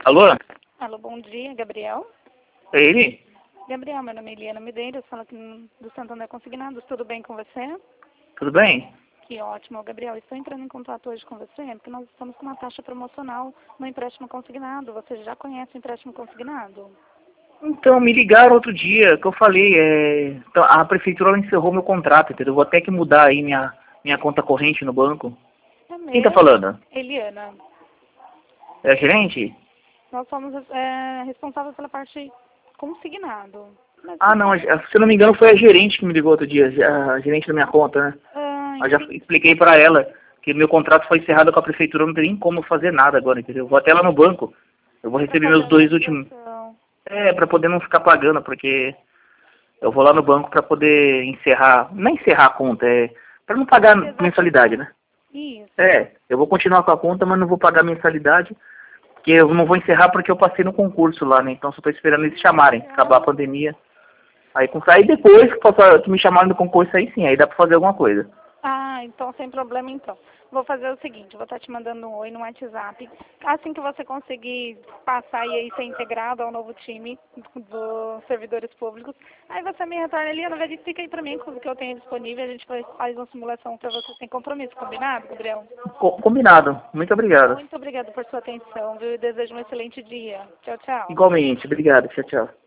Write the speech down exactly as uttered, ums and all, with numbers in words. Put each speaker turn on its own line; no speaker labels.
Alô?
Alô, bom dia, Gabriel.
É ele?
Gabriel, meu nome é Eliana Medeiros, falo aqui do Santander Consignados. Tudo bem com você?
Tudo bem?
Que ótimo. Gabriel, estou entrando em contato hoje com você porque nós estamos com uma taxa promocional no empréstimo consignado. Você já conhece o empréstimo consignado?
Então, me ligaram outro dia, que eu falei, é... então, a prefeitura encerrou meu contrato, entendeu? Vou até que mudar aí minha, minha conta corrente no banco.
É
Quem tá
mesmo?
falando?
Eliana,
É a gerente?
nós somos é, responsáveis pela parte consignado. Mas
Ah, não, a- se eu não me engano foi a gerente que me ligou outro dia, a gerente da minha conta, né?
Ah,
Eu já
entendi.
expliquei pra ela que meu contrato foi encerrado com a prefeitura, não tem nem como fazer nada agora, entendeu? Vou até lá no banco, eu vou
É para
receber
fazer
meus
a
dois últimos...
liquidação.
É, pra poder não ficar pagando, porque eu vou lá no banco pra poder encerrar, não é encerrar a conta, é pra não pagar mensalidade,
Desativar.
né?
Isso.
É, eu vou continuar com a conta, mas não vou pagar mensalidade, porque eu não vou encerrar porque eu passei no concurso lá, né? Então só tô esperando eles chamarem, acabar a
Legal.
pandemia. Aí com aí depois que, passar, que me chamarem no concurso, aí sim, aí dá pra fazer alguma coisa.
Ah, então sem problema então. Vou fazer o seguinte, vou estar te mandando um oi no WhatsApp. Assim que você conseguir passar e aí ser integrado ao novo time dos servidores públicos, aí você me retorna ali, verifica aí pra mim com o que eu tenho disponível, a gente vai- faz uma simulação pra você sem compromisso, combinado, Gabriel?
Co- combinado. Muito obrigado.
Muito obrigada por sua atenção, viu? E desejo um excelente dia. Tchau, tchau.
Igualmente, obrigado. Tchau, tchau.